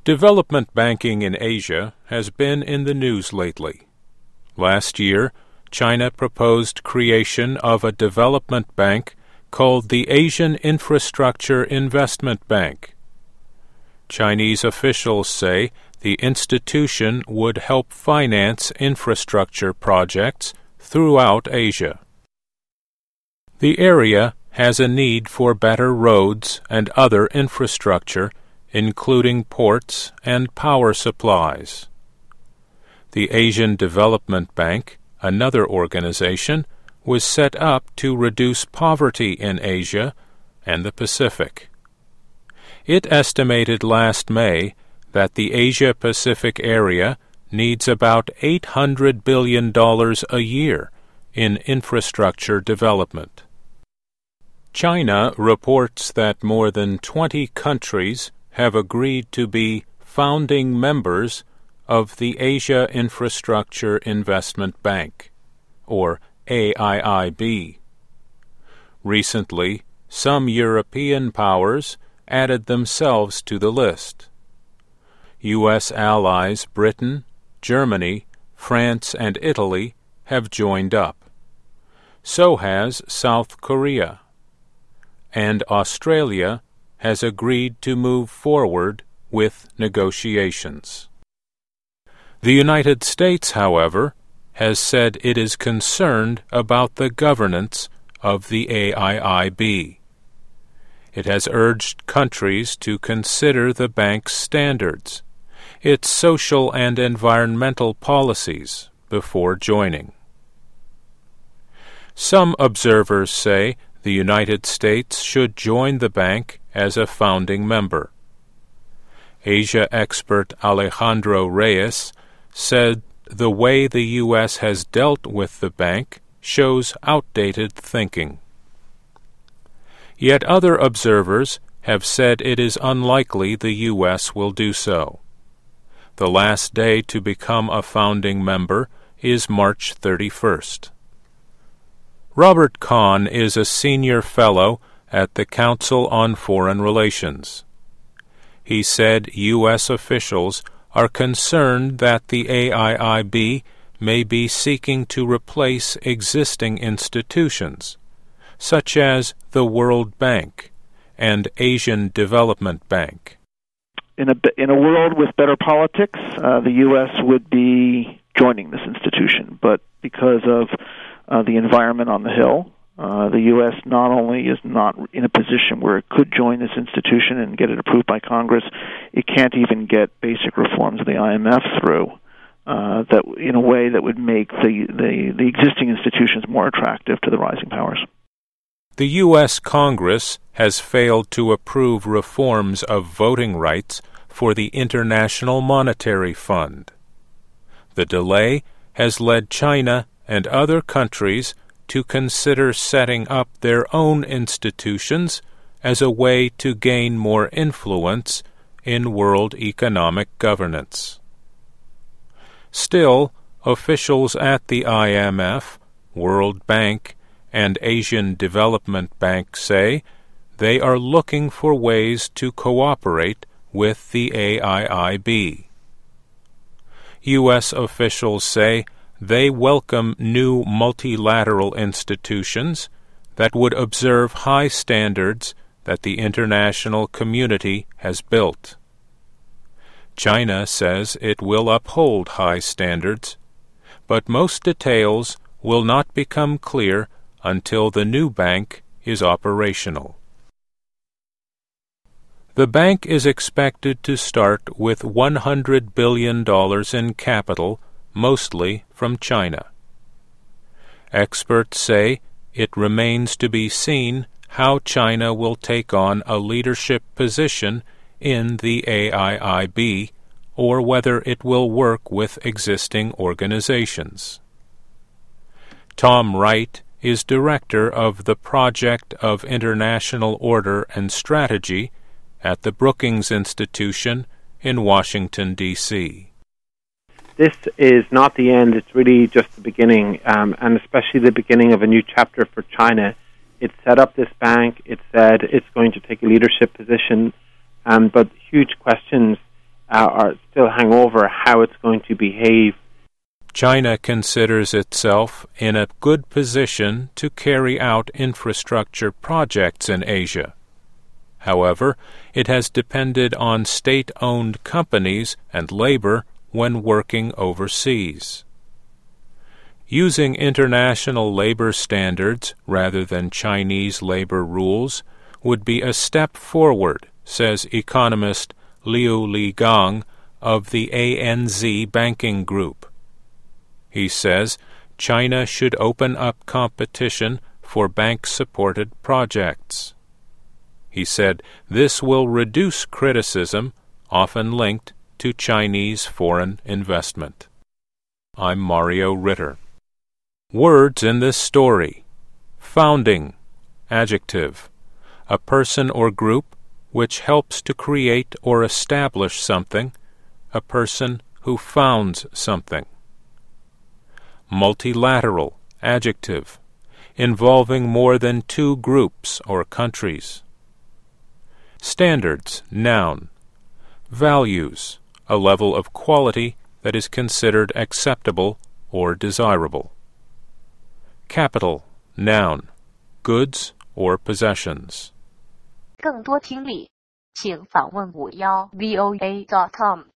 Development banking in Asia has been in the news lately. Last year, China proposed creation of a development bank called the Asian Infrastructure Investment Bank. Chinese officials say the institution would help finance infrastructure projects throughout Asia. The area has a need for better roads and other infrastructure, including ports and power supplies. The Asian Development Bank, another organization, was set up to reduce poverty in Asia and the Pacific. It estimated last May that the Asia-Pacific area needs about $800 billion a year in infrastructure development. China reports that more than 20 countries have agreed to be founding members of the Asia Infrastructure Investment Bank, or AIIB. Recently, some European powers added themselves to the list. U.S. allies Britain, Germany, France, and Italy have joined up. So has South Korea. And Australia has agreed to move forward with negotiations. The United States, however, has said it is concerned about the governance of the AIIB. It has urged countries to consider the bank's standards, its social and environmental policies, before joining. Some observers say the United States should join the bank as a founding member. Asia expert Alejandro Reyes said the way the U.S. has dealt with the bank shows outdated thinking. Yet other observers have said it is unlikely the U.S. will do so. The last day to become a founding member is March 31st. Robert Kahn is a senior fellow at the Council on Foreign Relations. He said U.S. officials are concerned that the AIIB may be seeking to replace existing institutions, such as the World Bank and Asian Development Bank. In a world with better politics, the U.S. would be joining this institution, but because of the environment on the Hill, the U.S. not only is not in a position where it could join this institution and get it approved by Congress, it can't even get basic reforms of the IMF through that in a way that would make the existing institutions more attractive to the rising powers. The U.S. Congress has failed to approve reforms of voting rights for the International Monetary Fund. The delay has led China and other countries to consider setting up their own institutions as a way to gain more influence in world economic governance. Still, officials at the IMF, World Bank, and Asian Development Bank say they are looking for ways to cooperate with the AIIB. U.S. officials say they welcome new multilateral institutions that would observe high standards that the international community has built. China says it will uphold high standards, but most details will not become clear until the new bank is operational. The bank is expected to start with $100 billion in capital, mostly from China. Experts say it remains to be seen how China will take on a leadership position in the AIIB or whether it will work with existing organizations. Tom Wright is director of the Project of International Order and Strategy at the Brookings Institution in Washington, D.C. This is not the end, it's really just the beginning, and especially the beginning of a new chapter for China. It set up this bank, it said it's going to take a leadership position, but huge questions still hang over how it's going to behave. China considers itself in a good position to carry out infrastructure projects in Asia. However, it has depended on state-owned companies and labor when working overseas. Using international labor standards rather than Chinese labor rules would be a step forward, says economist Liu Ligang of the ANZ Banking Group. He says China should open up competition for bank-supported projects. He said this will reduce criticism, often linked to Chinese foreign investment. I'm Mario Ritter. Words in this story. Founding, adjective, a person or group which helps to create or establish something, a person who founds something. Multilateral, adjective, involving more than two groups or countries. Standards, noun, values, a level of quality that is considered acceptable or desirable. Capital, noun, goods or possessions. 更多听力，请访问51voa.com。